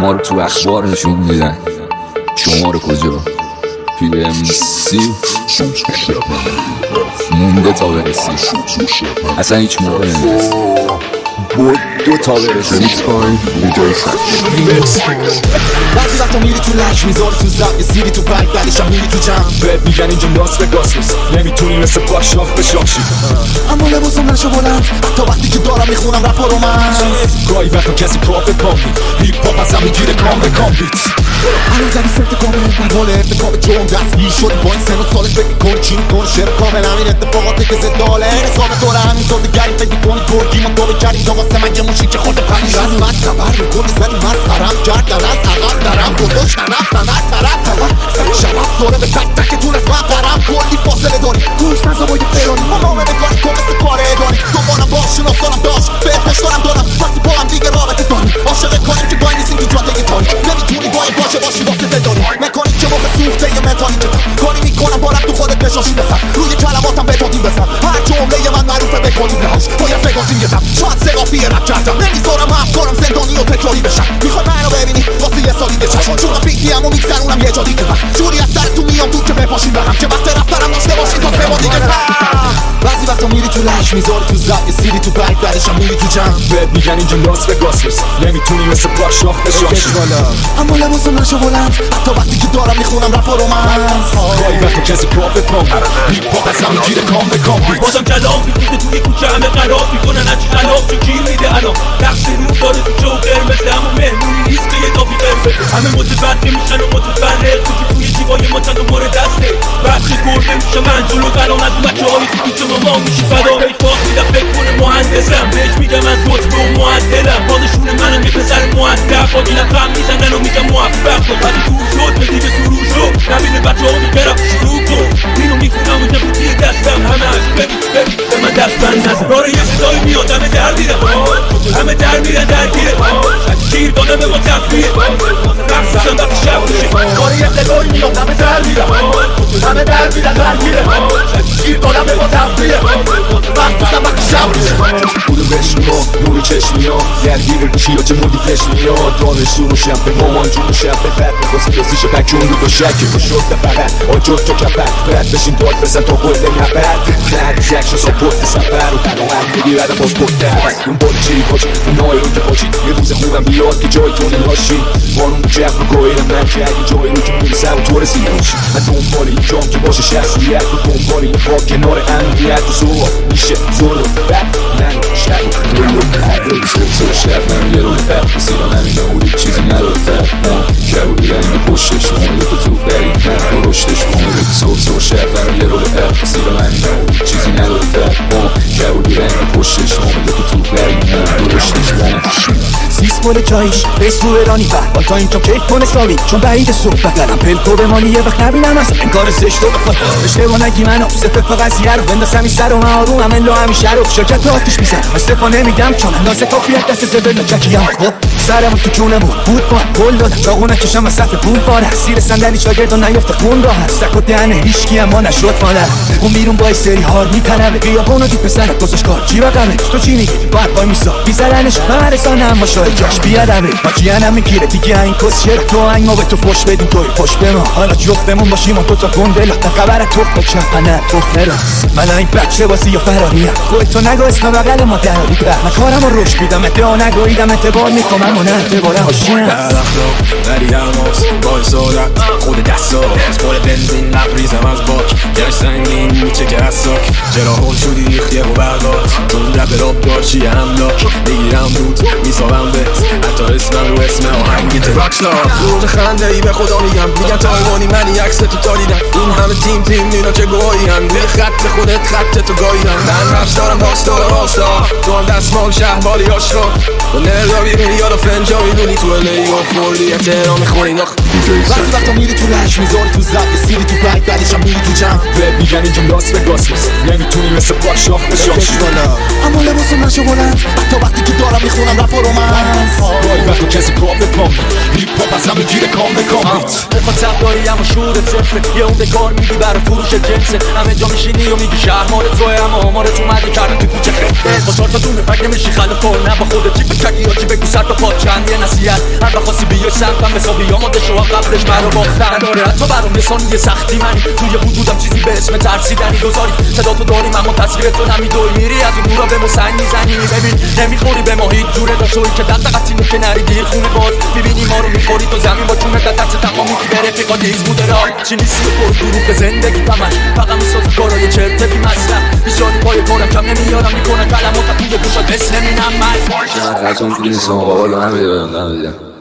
ما رو تو اخبار نشون میدن، شما رو کجا؟ PMC مونده تا برسی، اصلا هیچ موقع نمیرسی، بود دو تا برسی. میکس پایین میجای بعضی وقتا میری تو لک میذاری تو زب یه سیری تو پنگ بعدش هم میری تو جمع بهت میگن اینجا لاس وگاس نیست، نمیتونی مثل پاشاف بشاشی، اما لباسم نشو بلند حتی وقتی که دارم میخونم رپ و رومنس. گاهی وقتا کسی پاپ پاپی هیپ هاپ ازم میگیره کام به کام بیت. الان زدی سمت کامل حال ارتکاب جرم دستگیر شدی با این سن و سالت فکر کن چی میکن شعر کامل همین اتفاقاتی که زداله حساب داره همین زل دیگری فکر کنی ترکی ما تو بکردی تا واسه من یه موشی که خورده پنج از من خبر میکنی زنی مسخرم کردن از عقل درم بزرگ شرف نمر طرف سر شرف داره به تک تکتون از من قرم کلی فاصله داری گوش نزا با یه فرانی ما نامه بکاری تو مثل کار اداری دوبارم باش شناسانم داشت بهت پشتارم دارم وقتی با هم دیگه رابطه داریم عاشق کنیم که باید نیستیم تو جاده تاری نمیتونی باید باشه باشی واسه داری مکانیک که موقع سوخته یه متانی که کاری میکنم بارم تو خودت بشاشی بسن روی کلماتم به دادیم بسن هر جمله من معروفه بکنیم بهاش باید بگازیم یه دم شاید سقافی رپ کردم نمیذارم افکارم زندانی و تکراری بشن میخوای منو ببینی واسه یه سالی بچشم چون پیتی همو میگذرونم یه جا دیگه جوری از سر تو میام دور که بپاشیم بهم که وقت رفتنم داشته باشی تا سه بار دیگه. بعضی وقتا میری تو لک میذاری تو زب یه سیری تو پنگ بعدش هم میری تو جمع بهت میگن اینجا لاس وگاس نیست، نمیتونی مثل پاشاف بشاشی، اما لباسم نشو بلند حتی وقتی که دارم میخونم رپ و رومنس. گاهی وقتا کسی پاپ پاپی هیپ هاپ ازم میگیره کام به کام بیت. بازم کلام میگیده توی کوچه همه قراب میکنن هرچی خلاف چون گیر میده الان نقش رو داره تو جوکر مثل همون مهمونی نیست که یه دافی قربه همه متفرقه میشن و متفرق تو که توی جیبای ما چند و مورد دسته بچه گرده میشه من جلو قران از بچه های خوبی که ما میشی فدا بیفاق میدم فکر کنه مهندسم بهش میگم از قطب و معدلم بازشون منم یه پسر مؤدب با دیلم خم میزنن و میگم موفق تو ولی دور شد بدی به سروش رو نبینه بچه ها میبرم شروع کن اینو میکنم و نبودی دستم همه هش ببین به من دست بند نزن داره یه صدایی میاد همه در میرن همه در میرن درگیره شیر داده به ما تفریه رقصم وقتی شب میشه داره یه صدایی میاد همه در میرن همه در میرن درگیره شیر داده به ما تفریه رقصم وقتی شب میشه بودو بشنو نوری چشمی ها درگیر کیا چه مودی پشمی ها دانشجو رو شب به مامان جون رو شب به بد میخواستی رسیش بکون رو با شکی رو شد فقط آجور تو کپت برد بشین داد بزن تا گلده نبرد کردی یکشو ساپورت سفر رو برامن میگی بعد باز پرده اون باری چی پاچی اون نای رو که پاچی یه روز خوبم بیاد که جای تو نلاشی بارون رو جب رو گویرم من که اگه جای رو که میرسه و تو رسیده باشی من دنبال این جام که باشه شخصیت رو دنبال این خاک کنار امنیت و زور میشه زور و بد من شد سر شب من یه رو فرق سیرا نمیده اولی چیزی نداره فرق که بودی اینو پشتش مونده تو بریم من رو رشتش مونده سر شب من یه رو فرق سیرا نمیده اولی چیزی نداره فرق که بودی اینو پشتش مونده تو بریم من رو رشتش مونده سیس مول جایش بیس رو ایرانی فرق با تا این تو کیف کنه سالی چون بعید صبح بقلم پلکو بمانی یه وقت نبینم اصلا انکار زشت رو بخواد اشتباه نگی منو صفه پا قضیه رو بندازم این سر و من آروم هم الا همیشه رو شرکت آتیش میزن استفانه میگم چون اندازه کافیت دست زبل نجکیم خب سرمون تو جونمون بود با گل دادم چاقو نکشم از سطح پول باره سیر صندلی شاگرد و نیفته خون راه سک و دهنه هیچکی اما نشد مادر اون بیرون با سری هار میتنمه بیابونو دید پسرت گذاشت کار چی بقمه تو چی میگی باید وای میسا بیزرنش من رسانه اما شاید جاش بیادمه ماکیانم میگیره دیگه این کسیر تو این ما به تو فش بدیم توی فش به ما حالا جفتمون باشیم و دوتا گنده لخت خبر تو بچه نه تو خراس من این بچه باسی یا فراریم خودتو نگو اسم بغل ما دراری پر من کارم رو روش بیدم ادعا نگویدم اعتبار میکنم و نه اعتبارم هاشیم در اخلاق بری الماس با اسارت خود دست هاست خود بنزین لبریزم از باک گرش سنگین میچه که از ساک چرا هول شدی ریختیه و برداد چون رب راب دارچی املاک بگیرم بود میسابم بهت حتی اسمم رو اسم آهنگیت راکستار روز خنده ای به خدا میگن تایوانی منی عکس تو تاریدم این همه تیم اینا چه گوهی هم روی خط خودت خط تو گاییدم من رفت دارم راستار تو هم دستمال شهبالی آشقا با نردابی میری یادا فنجا میدونی تو الی و خوردی تهران میخوری نخ بعضی وقتا میری تو لش میذاری تو زب یه سیری تو پنگ بعدش هم میری تو جمع بهت میگن اینجا لاس وگاس نیست، نمیتونی مثل پاشاف بشاشی اما لباسم نشو بلند حتی وقتی که دارم میخونم رپ و رومنس گاهی وقتا کسی پاپ پاپی هیپ هاپ ازم میگیره کام به کام بیت میخواد سبدایی اما شورت صفره یه اون کار میدی برای فروش جنسه همه جا میشینی و میگی شهر مال توه اما آمارت اومده کردن تو کوچه خفته با 4 تا دونه پک نمیشی خلف کن نه با خودت چی بکردی یا چی بگو سر تا پا چند یه نصیحت هر وقت بیای سمتم حسابی آماده شو قبلش مرا باختن داره حتی برام یه ثانیه سختی منی توی وجودم چیزی به اسم ترسیدنی گذاری صدا تو داریم اما تصویر تو نمیدوی میری از اون نورا به ما سنگ میزنی ببین نمیخوری به ما هیچ جوره داشوی که دقدقتی که نری دیر خونه باز میبینی ما رو میخوری تو زمین با چونه دست تمامی که به رفیقا دیز بوده را چی نیستی و پر دروغ زندگی من فقط میسازم کارای چرت بی مصرف بیشاری پای کارم کم نمیارم میکنن کلمات توی گوشات مثل نمینم من خرطان تو نیستم آقا نمیدونم